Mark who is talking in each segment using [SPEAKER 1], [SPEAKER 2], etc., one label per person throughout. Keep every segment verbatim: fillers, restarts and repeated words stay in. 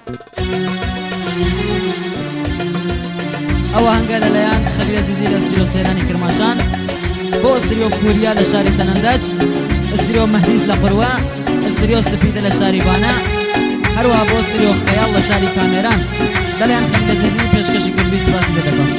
[SPEAKER 1] او هنگل لیان خلیل عزیزی لاستریو سیرانی کرماشان بو استریو کوریا لشاری سنندج استریو مهدیز لقروه استریو سپید لشاری بانا هروها بو استریو خیال لشاری کامران دلیان خلیل عزیزی پیشکشی کربی سپاسی بدکم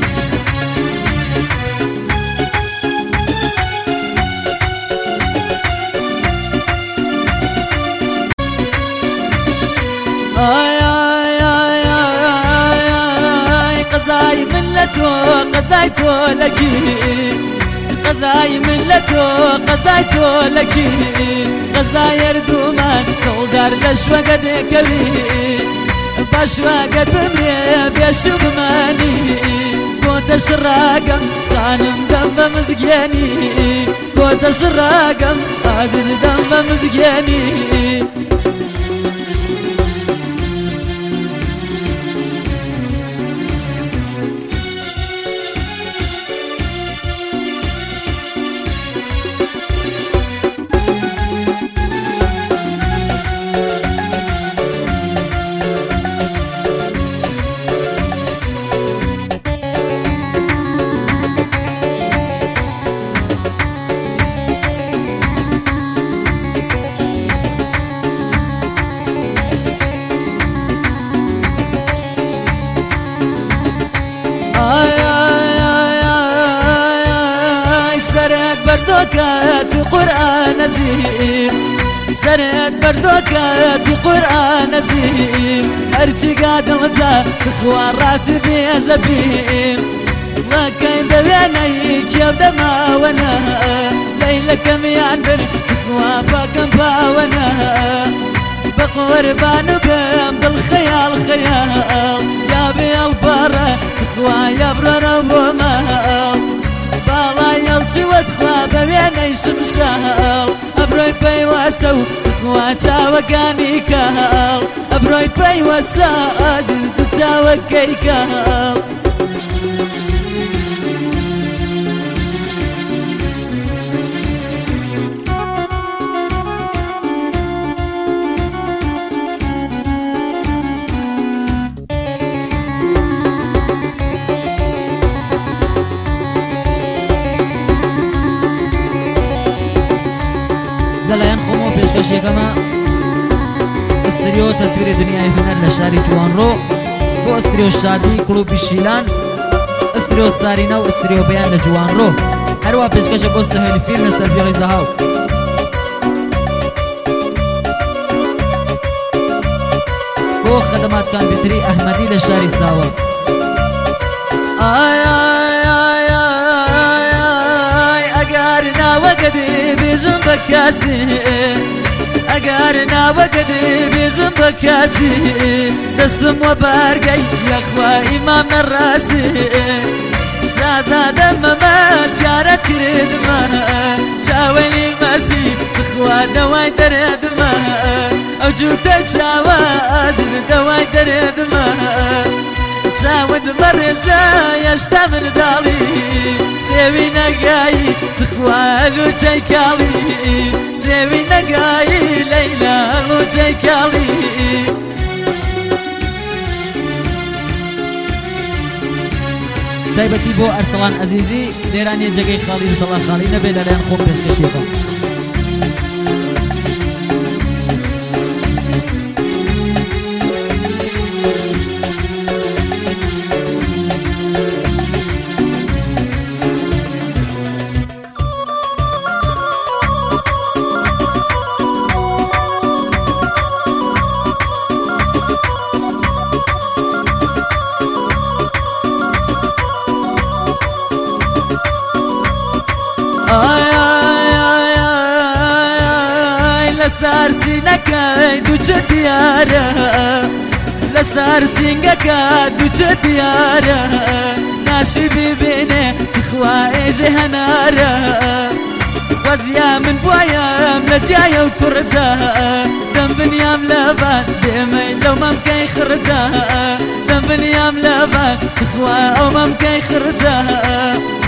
[SPEAKER 1] آی آی آی آی آی قضای ملتو قضای تو لکی قضای ملتو قضای تو لکی قضای اردومان کولدار لشوقت کبی باشوقت بمری بیشو بمانی بود شراقم خانم دم بمزگینی بود شراقم عزیز دم بمزگینی برزوكات قرآن زين سرد برزوكات قرآن زين أرجي قادمتا تخوان راسي بيجبين وكاين ببيني كيف دما وانا ليلة كم ينبر تخوان باكم باوانا بقربان بهم بالخيال خيال يا بي البرة تخوان يا برا ومال بالا يلجي وادخوا ببيني شمشال أبروي بي واسو تخوا جاوكاني كال أبروي بي واسو أجد جاوكي كال دلائن خمو پیشکشی کما استریو تصویر دنیای هنر لشاری جوانرو بو استریو شادی کلوبی شیلان استریو سارینا و استریو بیان لجوانرو هروا پیشکش بو سهل فیلم استربیغی زهاو بو خدمات کامپیوتری احمدی لشاری ساوا آی آی آی آی آی اگرنا وقدی بیجم بکاسی اگرنا وقدی بیجم بکاسی دستم و برگی یخوا امام الراسی شازادم ممات زیارت کردم چاولی مسی تخوا دوای دردم او جوتا چاوا عزیز دوای دردم شاود مرجا يشتا من دالي سيوي نقاي تخوالو جيكالي سيوي نقاي ليلى لو جيكالي تايبتي بو أرسلان عزيزي ديراني جاقي خالي إن شاء الله خالي نبي لاليان خوم بيشكشيكم لسار سينكا دوجة ديارة لسار سينكا دوجة ديارة ناشي ببيني تخوا ايجي هنارة وزيا من بوايام لجايا وكرتا دم بنيام لبان ديمين لو ممكن خرتا دم بنيام لبان تخوا او ممكن خرتا